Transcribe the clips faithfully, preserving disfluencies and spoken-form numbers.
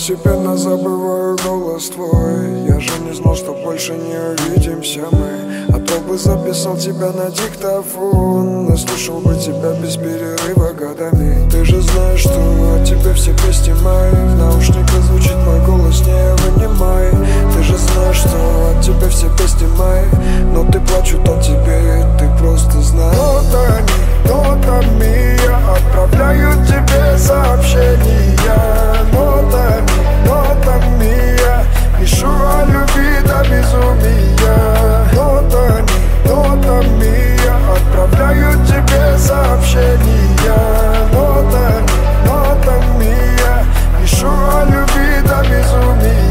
постепенно забываю голос твой. Я же не знал, что больше не увидимся мы. А то бы записал тебя на диктофон, наслушал бы тебя без перерыва годами. Ты же знаешь, что от тебя все песни мои. В наушниках звучит мой голос, не вынимай. Ты же знаешь, что от тебя все песни мои. Но ты плачут о тебе, ты просто знаешь. Нотами, нотами я отправляю тебе сообщения. Нотами, нотами я пишу о любви до безумия. Нотами, нотами я отправляю тебе сообщения. Нотами, нотами я пишу о любви до безумия.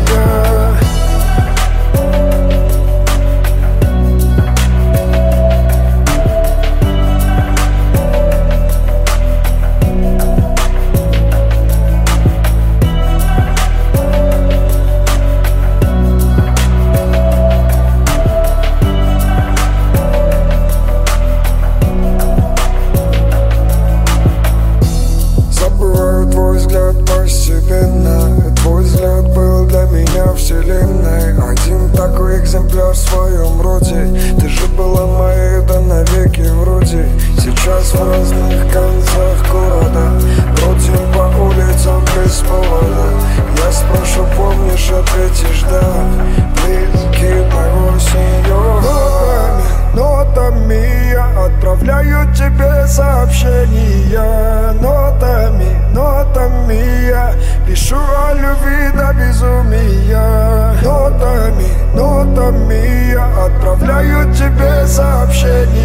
Постепенно твой взгляд был для меня вселенной. Один такой экземпляр в своем роде. Ты же была моей, да навеки вроде. Сейчас в разных концах города бродим по улицам без повода. Я спрошу, помнишь, ответишь да. Please keep my voice in your heart. Нотами я отправляю тебе сообщения. Нотами, нотами я пишу о любви до безумия. Нотами, нотами я отправляю тебе сообщения.